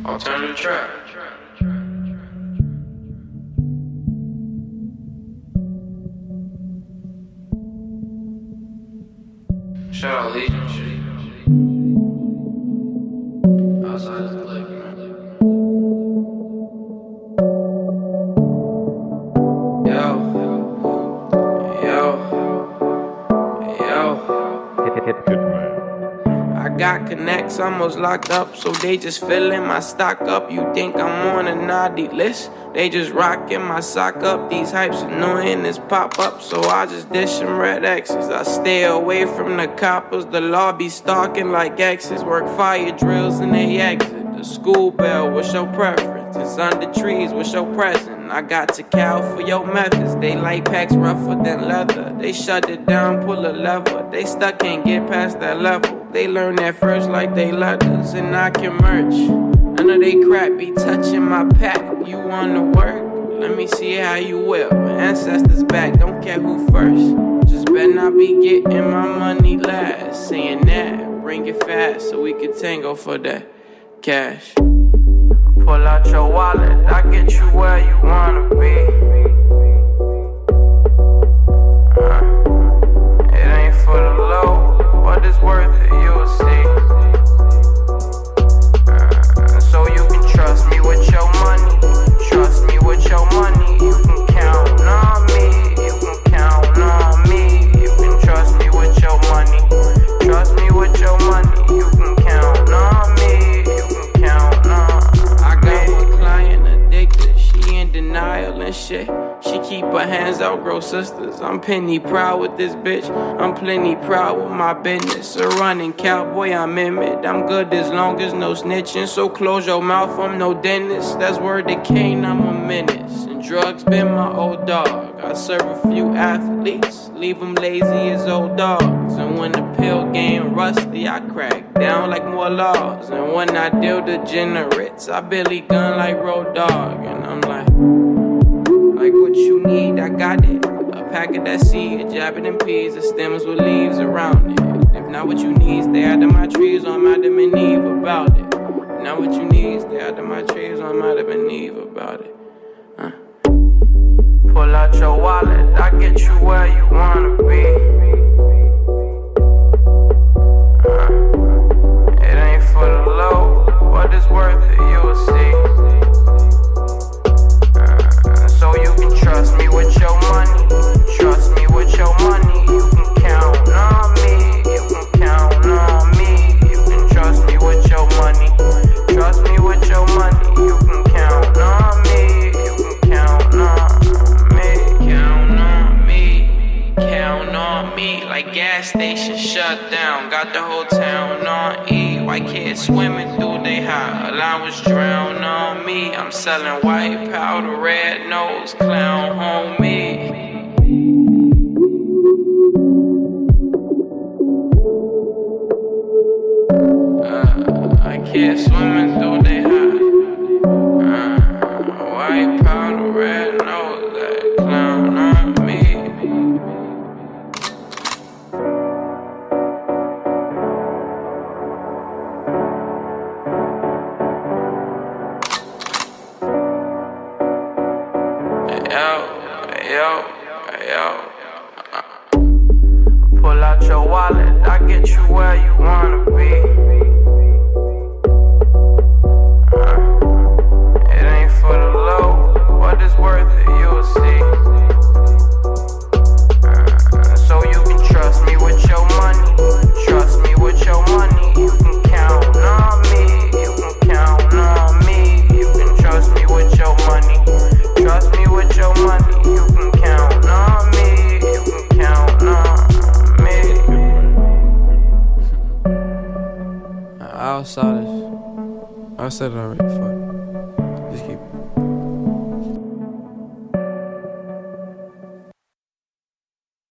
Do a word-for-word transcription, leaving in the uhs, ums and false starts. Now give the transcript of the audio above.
Alternative track. Shout out Legion shit. Outside is the lake, man. Yo. Yo. Yo. Hip, hip, hip, hip, man. I got connects almost locked up, so they just filling my stock up. You think I'm on a naughty list? They just rocking my sock up. These hypes annoying as pop up, so I just dish them red X's. I stay away from the coppers. The law be stalking like exes. Work fire drills and they exit. The school bell, what's your preference? It's under trees, what's your present? I got to cow for your methods. They like packs rougher than leather. They shut it down, pull a lever. They stuck, can't get past that level. They learn that first like they letters, and I can merch. None of they crap be touching my pack. You wanna work? Let me see how you will. Ancestors back, don't care who first. Just better not be getting my money last. Saying that, bring it fast so we can tango for that cash. Pull out your wallet, I get you where you wanna be. Uh, it ain't for the low, what is worth it, you'll see. Uh, so you can trust me with your money. Trust me with your money. You can count on me. You can count on me. You can trust me with your money. Trust me with your money. You can count on me. You can count on me. I got one client addicted. She in denial and shit. She keep her hands out, grow sisters. I'm penny proud with this bitch. I'm plenty proud with my business. A running cowboy, I'm in it. I'm good as long as no snitching. So close your mouth, I'm no dentist. That's word to Kane, I'm a menace. And drugs been my old dog. I serve a few athletes, leave them lazy as old dogs. And when the pill game rusty, I crack down like more laws. And when I deal degenerates, I Billy gun like Road Dogg. And I'm like, like what you need, I got it. A pack of that seed, jab it in peas, the stems with leaves around it. If not what you need, stay out of my trees, or I'm Adam and Eve about it. If not what you need, stay out of my trees, or I'm Adam and Eve about it. Uh. Pull out your wallet, I get you where you wanna be. Uh. It ain't for the low, what is worth it, you'll see. So you can trust me with your money. Trust me with your money. You can count on me. You can count on me. You can trust me with your money. Trust me with your money. You can count on me. You can count on me. Count on me. Count on me. Like gas station shut down. Got the whole town on E. White kids swimming through they high. Allowance drown on me. I'm selling white powder, red nose, clown homie. Uh, I can't swimming through they high. Uh, white powder, red nose, that clown on me. Yo, yo, yo. Uh. Pull out your wallet, I get you where you wanna be. Uh. It ain't for the low, what is worth it, you'll see. Uh. So you can trust me with your money. Trust me with your money. You can count on me. You can count on me. You can trust me with your money. Trust me with your money. You can count on me. You can count on me. Outsiders. I said it already. Fuck.